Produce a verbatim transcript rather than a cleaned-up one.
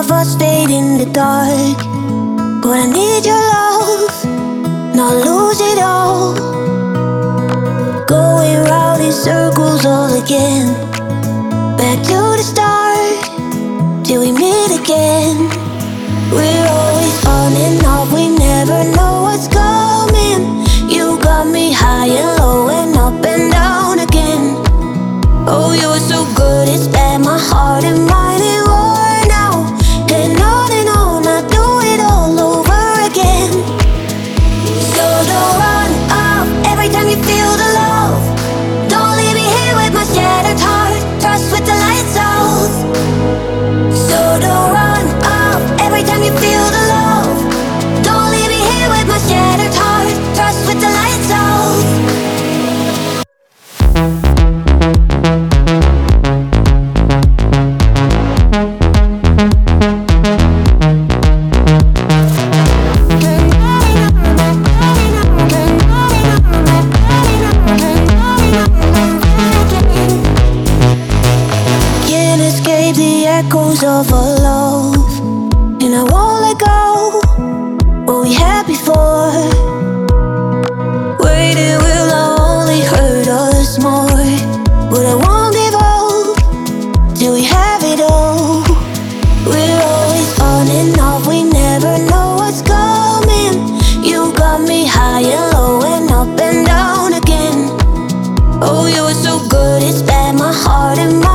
of us stayed in the dark, but I need your love, not lose it all. Going round in circles all again, back to the start, till we meet again. We're always on and off, we never know what's coming. You got me high and low and up and down again. Oh, you're so good, it's bad, my heart and mind is worn out. And on and on, I do it all over again. So don't run off every time you feel the love. Don't leave me here with my shattered heart, trust with the lights out. So don't run off every time you feel the love. Don't leave me here with my shattered heart, trust with the lights out. Can't escape the echoes of our love, and I won't let go what we had before. Waiting will only hurt us more, but I won't give up till we have it all. We're always on and off, we never know what's coming. You got me high and low and up and down again. Oh, you're so good, it's bad, my heart and mind